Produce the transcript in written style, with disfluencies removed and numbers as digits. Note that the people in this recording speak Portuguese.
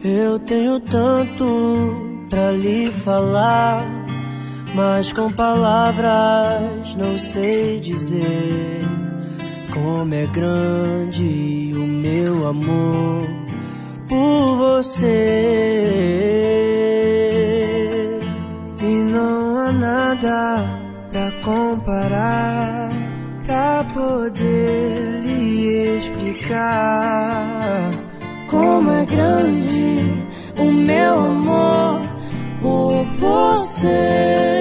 Eu tenho tanto pra lhe falar, mas com palavras não sei dizer como é grande o meu amor por você. E não há nada pra comparar, pra poder lhe explicar como é grande o meu amor por você.